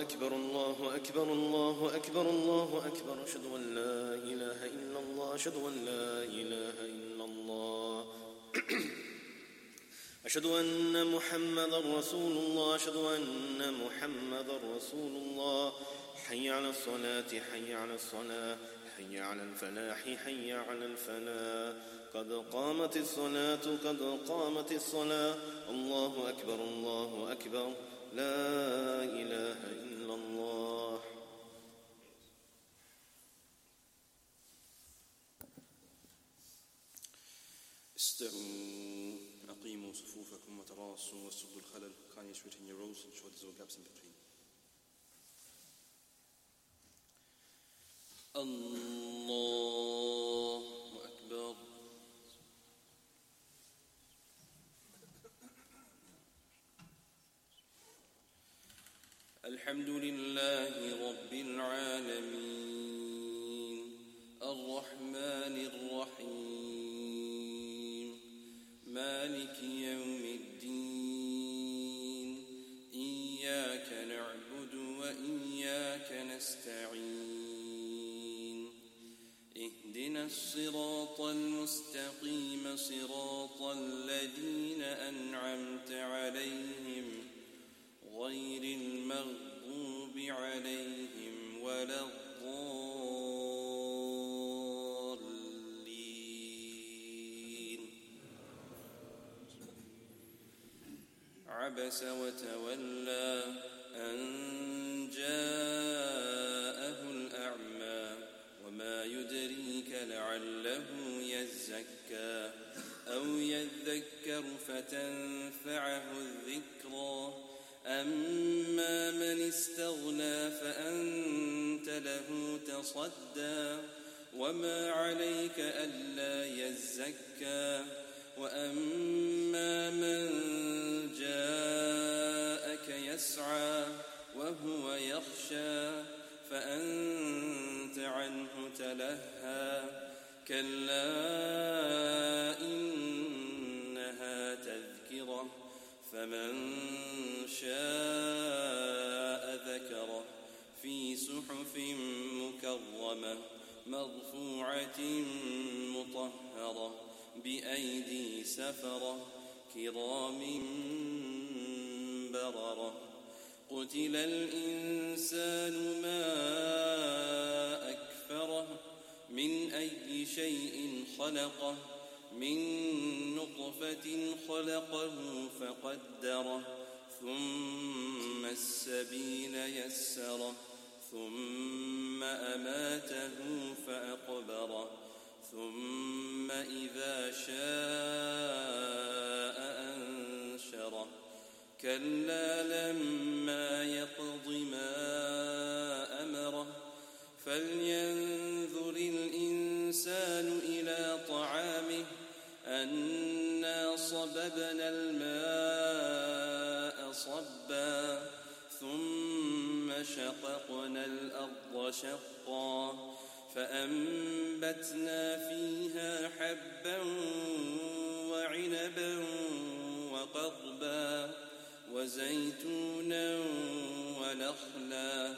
أكبر الله أكبر الله أكبر الله أكبر أشهد أن لا إله إلا الله أشهد أن لا إله إلا الله أشهد أن محمدا رسول الله أشهد أن محمدا رسول الله حي على الصلاة حي على الصلاة حي على الفلاح حي على الفلاح قد قامت الصلاة قد قامت الصلاة الله أكبر الله أكبر لا إله إلا الله. استووا أقيموا صفوفكم وتراصوا واسدوا الخلل. Kindly straighten your rows and show there's no gaps in between. الله أكبر. الحمد لله رب العالمين الرحمن الرحيم مالك يوم الدين إياك نعبد وإياك نستعين اهدنا الصراط المستقيم صراط الذين أنعمت عليهم غير المغضوب عليهم ولا الضالين. عبس وتولى أن جاءه الأعمى وما يدريك لعله يزكى أو يذكر فتنفعه الذكرى أما من استغنى فأنت له تصدى وما عليك ألا يزكى وأما من جاءك يسعى وهو يخشى فأنت عنه تلهى كلا إنها تذكرة فمن شاء ذكره في صحف مكرمة مرفوعة مطهرة بأيدي سفرة كرام بررة. قتل الإنسان ما أكفره من أي شيء خلقه من نطفة خلقه فقدره ثم السبيل يسره ثم أماته فأقبره ثم إذا شاء أنشره كلا لما يقض ما أمره فلينظر الإنسان إلى طعامه أنا صببنا الماء صبا ثم شققنا الأرض شقا فأنبتنا فيها حبا وعنبا وقضبا وزيتونا ونخلا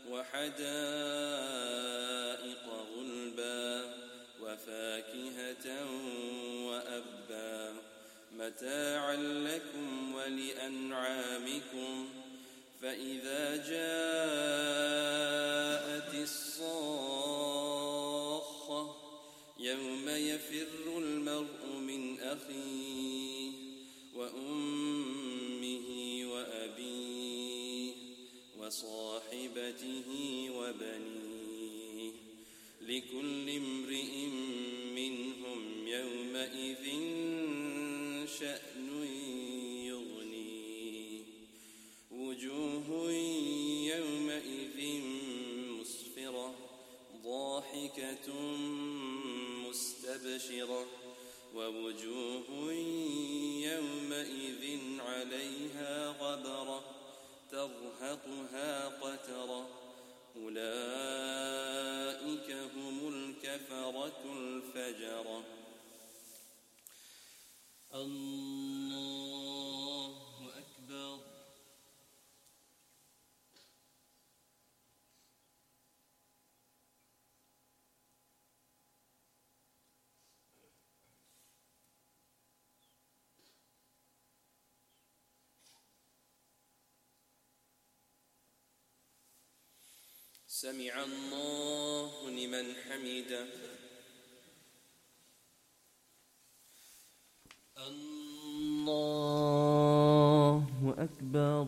وحدائق غلبا وفاكهة وأبا متاعا لكم ولأنعامكم. فإذا جاءت الصاخة يوم يفر المرء من أخيه وأمه وأبيه وصاحبته وبنيه لكل امرئ منهم يومئذ شأن يغنيه وجوه يومئذ مسفرة ضاحكة مستبشرة ووجوه يومئذ عليها غبرة ترهقها قترة أولئك هم الكفرة الفجرة. الله أكبر. سمع الله لمن حمده. الله أكبر.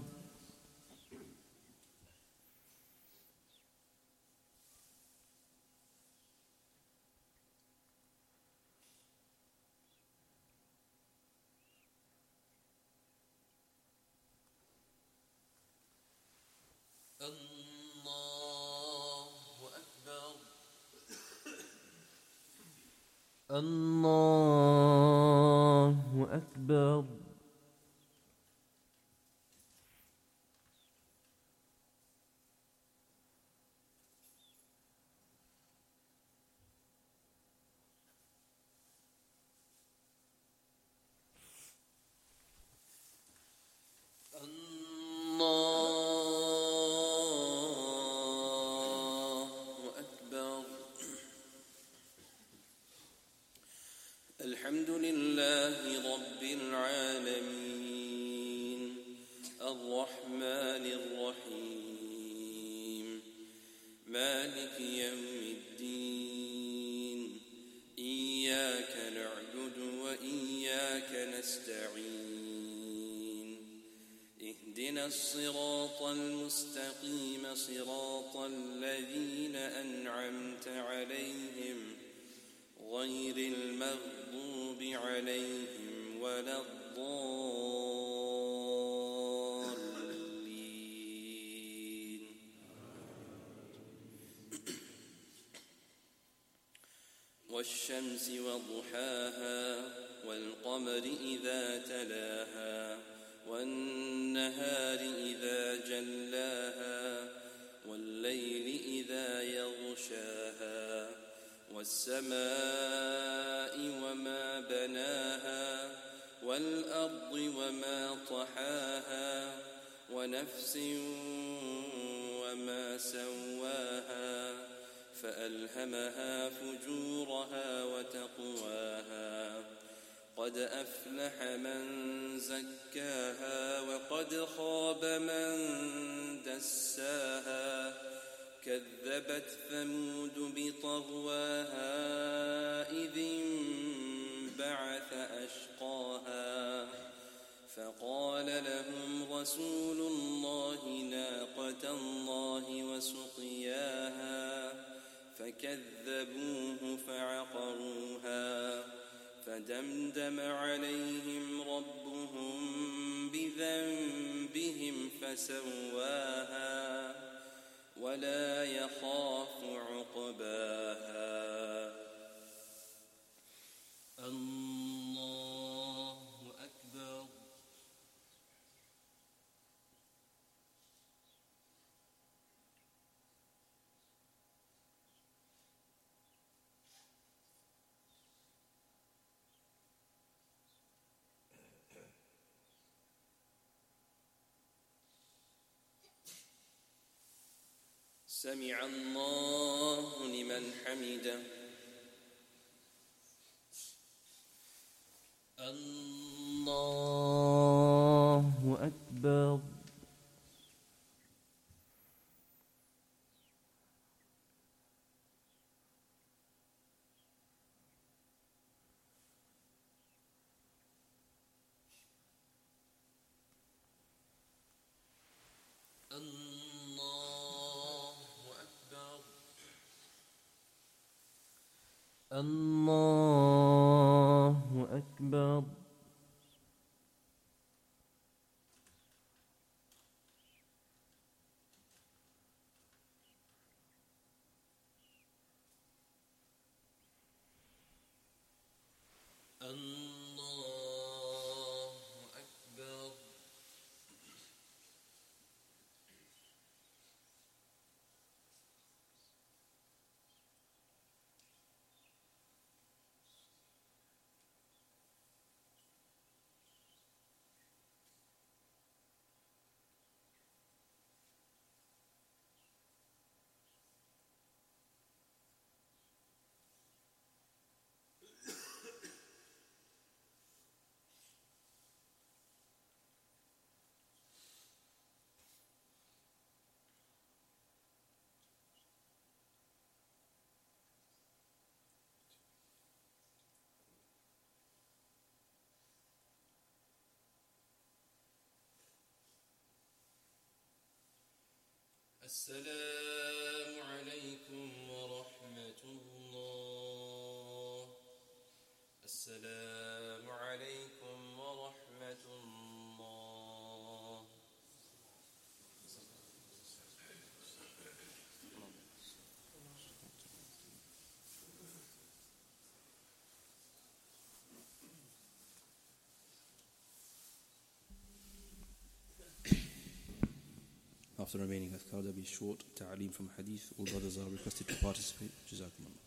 الله أكبر. الحمد لله رب العالمين الرحمن الرحيم مالك يوم الدين إياك نعبد وإياك نستعين اهدنا الصراط المستقيم صراط الذين أنعمت عليهم غير المغضوب عليهم ولا الضالين. والشمس وضحاها والقمر إذا تلاها والنهار إذا جلاها والليل إذا يغشاها والسماء وما بناها والأرض وما طحاها ونفس وما سواها فألهمها فجورها وتقواها قد أفلح من زكاها وقد خاب من دساها كذبت ثمود بطغواها إذ انبعث أشقاها فقال لهم رسول الله ناقة الله وسقياها فكذبوه فعقروها فدمدم عليهم ربهم بذنبهم فسواها ولا يخاف عقباها. الله أكبر. سمع الله لمن حمده. الله أكبر. الله أكبر. السلام عليكم ورحمة الله. السلام عليكم ورحمة الله. After the remaining adhkar, there will be short ta'aleem from hadith. All brothers are requested to participate. Jazakumullah.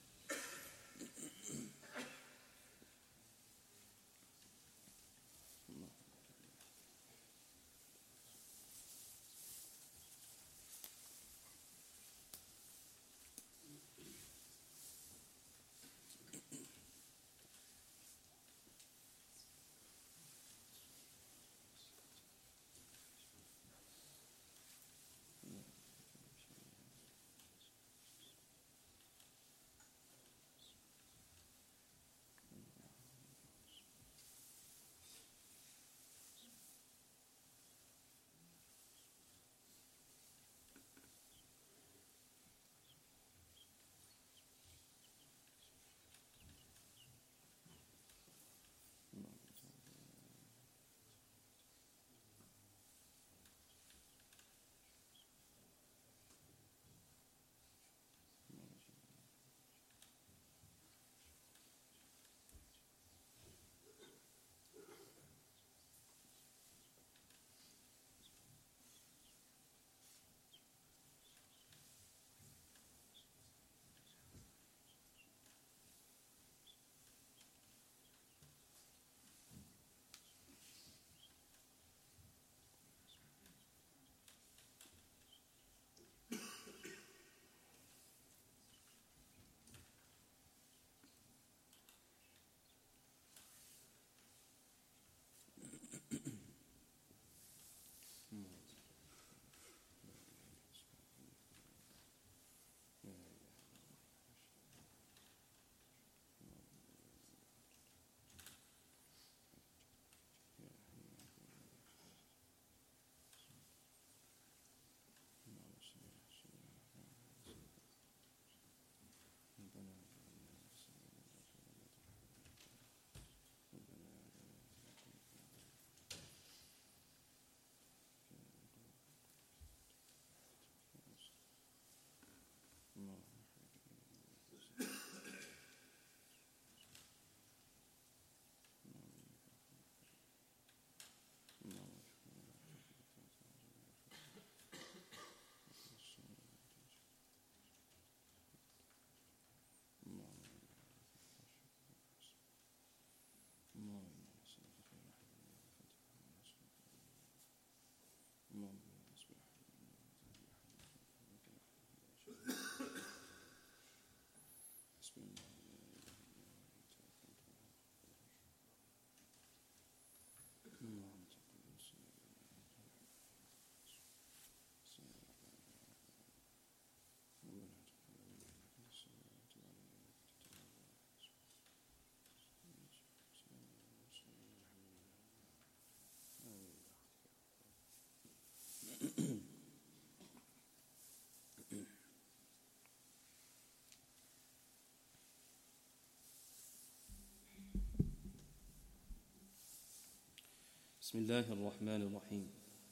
بسم الله الرحمن الرحيم.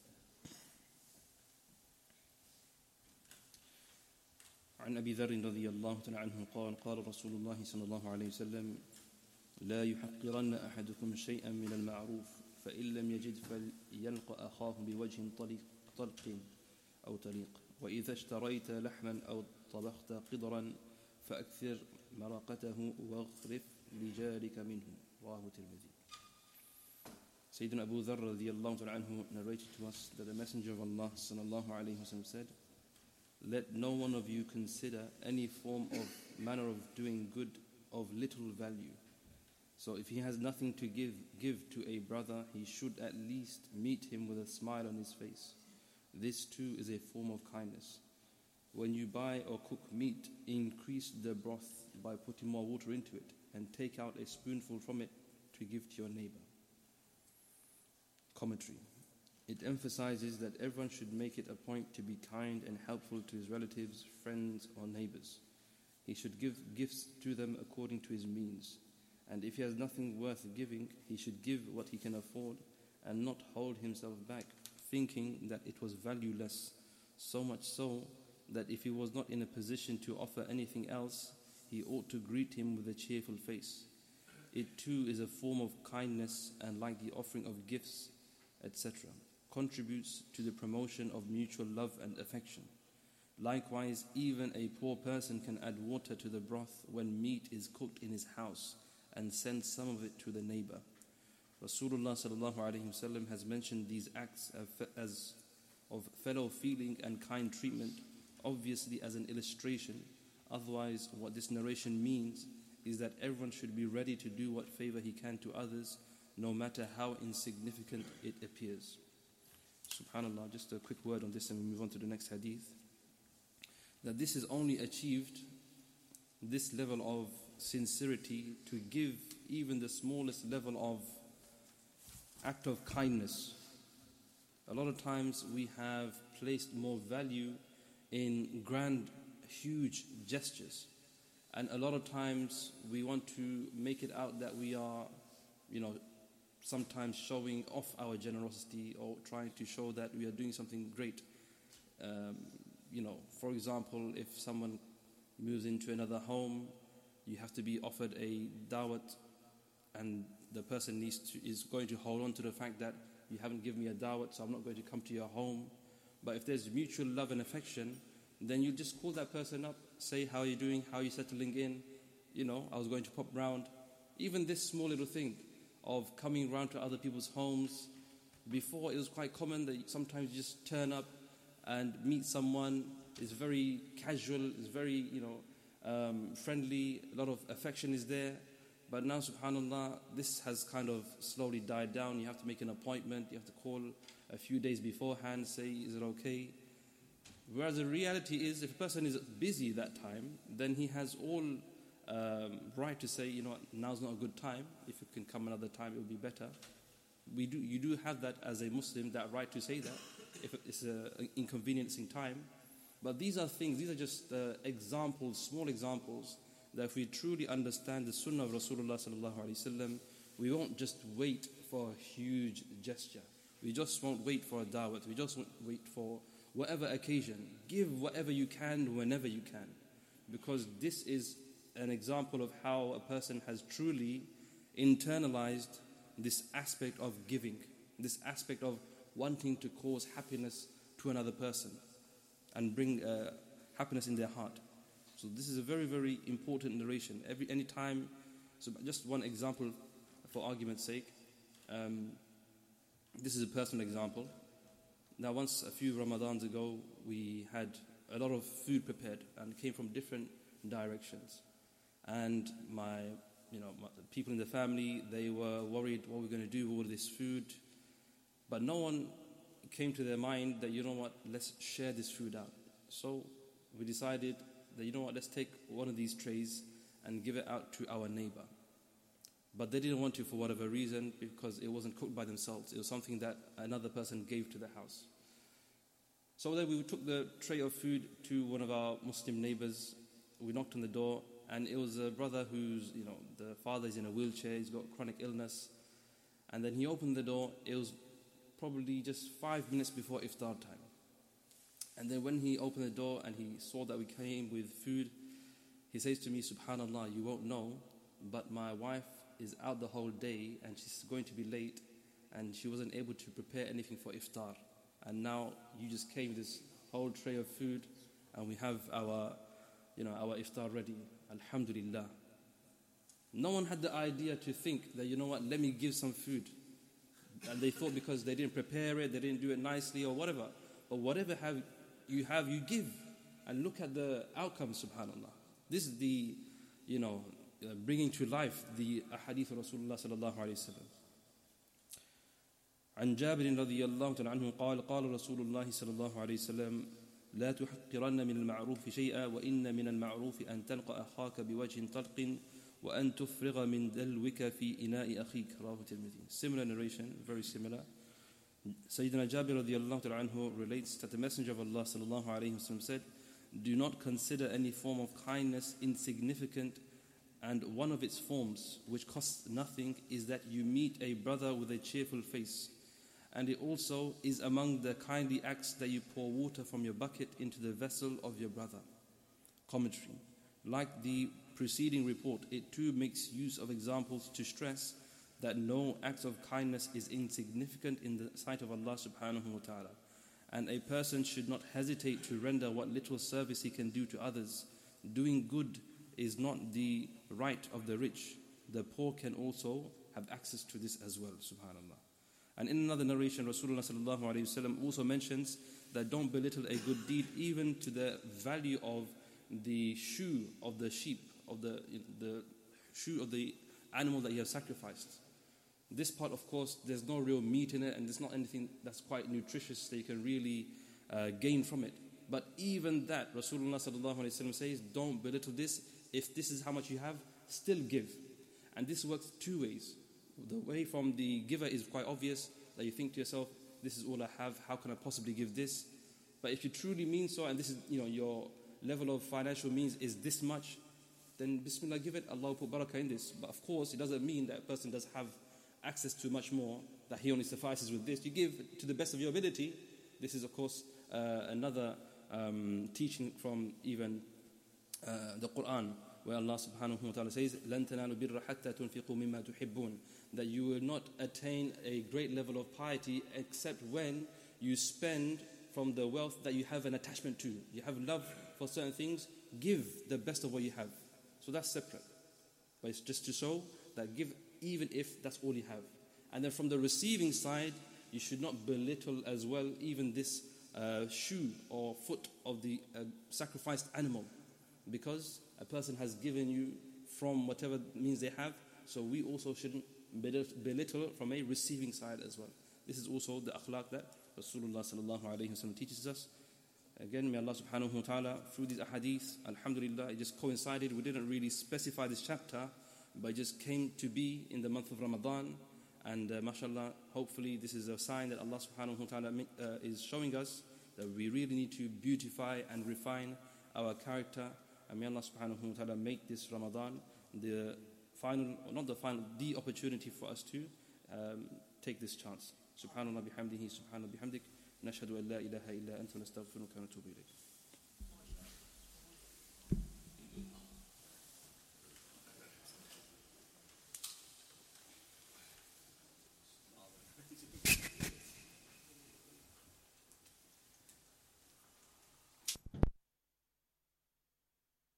عن أبي ذر رضي الله تعالى عنه قال قال رسول الله صلى الله عليه وسلم لا يحقرن أحدكم شيئا من المعروف فإن لم يجد فليلق أخاه بوجه طلق أو طليق وإذا اشتريت لحما أو طبخت قدرا فأكثر مرقته واغرف لجارك منه. رواه الترمذي. Sayyidina Abu Dharr radiyallahu ta'ala anhu narrated to us that the Messenger of Allah sallallahu alayhi wa sallam said, let no one of you consider any form of manner of doing good of little value. So if he has nothing to give to a brother, he should at least meet him with a smile on his face. This too is a form of kindness. When you buy or cook meat, increase the broth by putting more water into it and take out a spoonful from it to give to your neighbor. Commentary. It emphasizes that everyone should make it a point to be kind and helpful to his relatives, friends, or neighbors. He should give gifts to them according to his means. And if he has nothing worth giving, he should give what he can afford and not hold himself back, thinking that it was valueless, so much so that if he was not in a position to offer anything else, he ought to greet him with a cheerful face. It too is a form of kindness, and like the offering of gifts, etc., contributes to the promotion of mutual love and affection. Likewise, even a poor person can add water to the broth when meat is cooked in his house and send some of it to the neighbor. Rasulullah sallallahu alaihi wasallam has mentioned these acts as of fellow feeling and kind treatment, obviously as an illustration. Otherwise, what this narration means is that everyone should be ready to do what favor he can to others, no matter how insignificant it appears. Subhanallah, just a quick word on this and we move on to the next hadith. That this is only achieved, this level of sincerity, to give even the smallest level of act of kindness. A lot of times we have placed more value in grand, huge gestures. And a lot of times we want to make it out that we are, sometimes showing off our generosity or trying to show that we are doing something great. For example, if someone moves into another home, you have to be offered a dawat, and the person is going to hold on to the fact that you haven't given me a dawat, so I'm not going to come to your home. But if there's mutual love and affection, then you just call that person up, say, how are you doing, how are you settling in, I was going to pop round. Even this small little thing of coming round to other people's homes. Before, it was quite common that sometimes you just turn up and meet someone. It's very casual, it's very, friendly, a lot of affection is there. But now, subhanAllah, this has kind of slowly died down. You have to make an appointment, you have to call a few days beforehand, say, is it okay? Whereas the reality is, if a person is busy that time, then he has all right to say, now's not a good time. If you can come another time, it will be better. You do have that as a Muslim, that right to say that, if it's an inconveniencing time. But these are just examples, small examples, that if we truly understand the sunnah of Rasulullah sallallahu alaihi wasallam, we won't just wait for a huge gesture. We just won't wait for a dawat. We just won't wait for whatever occasion. Give whatever you can, whenever you can. Because this is an example of how a person has truly internalized this aspect of giving, this aspect of wanting to cause happiness to another person and bring happiness in their heart. So this is a very, very important narration. Any time, so just one example for argument's sake. This is a personal example. Now, once a few Ramadans ago, we had a lot of food prepared and came from different directions. And my people in the family, they were worried what we're going to do with all this food. But no one came to their mind that, let's share this food out. So we decided that, let's take one of these trays and give it out to our neighbor. But they didn't want to for whatever reason, because it wasn't cooked by themselves. It was something that another person gave to the house. So then we took the tray of food to one of our Muslim neighbors. We knocked on the door, and it was a brother who's, the father is in a wheelchair, he's got chronic illness. And then he opened the door. It was probably just 5 minutes before iftar time. And then when he opened the door and he saw that we came with food, he says to me, "Subhanallah, you won't know, but my wife is out the whole day and she's going to be late and she wasn't able to prepare anything for iftar. And now you just came with this whole tray of food and we have our iftar ready. Alhamdulillah." No one had the idea to think that, let me give some food. And they thought because they didn't prepare it, they didn't do it nicely or whatever. But whatever you give. And look at the outcome, subhanAllah. This is the, bringing to life the ahadith of Rasulullah sallallahu alayhi wa sallam. عن جابر رضي الله عنه قال قال رسول الله صلى الله عليه وسلم لا تحقرن من المعروف شيئا وإن من المعروف أن تلقى أخاك بوجه طلق وأن تفرغ من دلوك في إناء أخيك. رواه الترمذي. Similar narration, very similar. Sayyidina Jabir radiallahu ta'ala anhu relates that the Messenger of Allah sallallahu alayhi wasallam said, "Do not consider any form of kindness insignificant, and one of its forms, which costs nothing, is that you meet a brother with a cheerful face. And it also is among the kindly acts that you pour water from your bucket into the vessel of your brother." Commentary. Like the preceding report, it too makes use of examples to stress that no act of kindness is insignificant in the sight of Allah subhanahu wa ta'ala, and a person should not hesitate to render what little service he can do to others. Doing good is not the right of the rich. The poor can also have access to this as well, subhanallah. And in another narration, Rasulullah sallallahu alayhi wasallam also mentions that don't belittle a good deed even to the value of the shoe of the sheep, of the shoe of the animal that you have sacrificed. This part, of course, there's no real meat in it, and there's not anything that's quite nutritious that you can really gain from it. But even that, Rasulullah sallallahu alayhi wasallam says, don't belittle this. If this is how much you have, still give. And this works two ways. The way from the giver is quite obvious, that you think to yourself, this is all I have, how can I possibly give this? But if you truly mean so, and this is, your level of financial means is this much, then bismillah, give it. Allah will put barakah in this. But of course, it doesn't mean that a person does have access to much more, that he only suffices with this. You give to the best of your ability. This is, of course, another teaching from even the Quran, where Allah subhanahu wa ta'ala says, لَن تَنَالُوا بِرَّ حَتَّى تُنْفِقُوا مِمَّا تُحِبُّونَ, that you will not attain a great level of piety except when you spend from the wealth that you have an attachment to. You have love for certain things, give the best of what you have. So that's separate. But it's just to show that give even if that's all you have. And then from the receiving side, you should not belittle as well even this shoe or foot of the sacrificed animal, because a person has given you from whatever means they have, so we also shouldn't belittle from a receiving side as well. This is also the akhlaq that Rasulullah sallallahu alayhi wasallam teaches us. Again, may Allah subhanahu wa ta'ala, through these ahadith, alhamdulillah, it just coincided. We didn't really specify this chapter, but it just came to be in the month of Ramadan. And mashallah, hopefully this is a sign that Allah subhanahu wa ta'ala is showing us that we really need to beautify and refine our character. And may Allah subhanahu wa ta'ala make this Ramadan the final, or not the final, the opportunity for us to take this chance. Subhanallah bihamdihi, subhanallah bihamdik, nashhadu an la ilaha illa anta nastaghfiruka wa natubu ilayk.